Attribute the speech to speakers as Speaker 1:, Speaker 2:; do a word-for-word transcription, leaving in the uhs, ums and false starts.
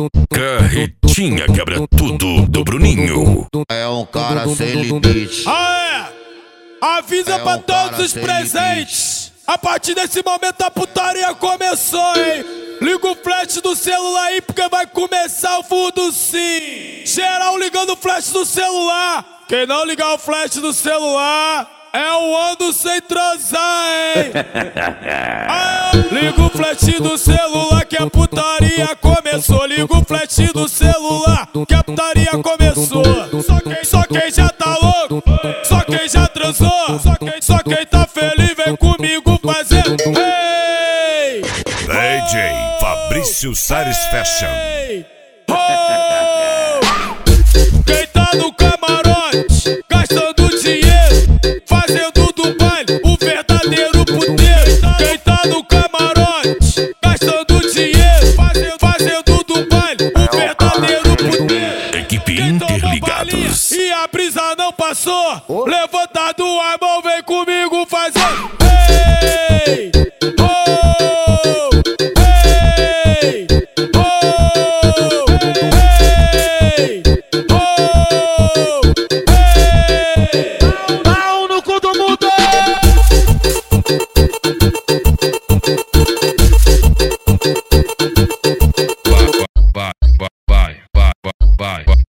Speaker 1: Carretinha quebra tudo do Bruninho.
Speaker 2: É um cara sem limite.
Speaker 3: Ah, é! Avisa
Speaker 2: É
Speaker 3: pra
Speaker 2: um
Speaker 3: todos
Speaker 2: cara
Speaker 3: os
Speaker 2: sem
Speaker 3: presentes. A partir desse momento a putaria começou, hein? Liga o flash do celular aí porque vai começar o fundo sim. Geral ligando o flash do celular. Quem não ligar o flash do celular é o ando sem transar, hein? Ah, liga o flash do celular que a putaria começou. Liga o flash do celular que a putaria começou. Só quem, só quem já tá louco, só quem já transou, só quem, só quem tá feliz vem comigo fazendo. Hey!
Speaker 1: D J Fabrício Salles Fashion.
Speaker 3: Hey! Oh! Quem tá no camarote gastando dinheiro, fazendo do baile o verdadeiro puteiro. Quem tá no camarote gastando dinheiro, fazendo, fazendo do baile o verdadeiro puteiro.
Speaker 1: Equipe
Speaker 3: Quem tomou
Speaker 1: Interligados.
Speaker 3: balinha e a brisa não passou, levantado a mão, vem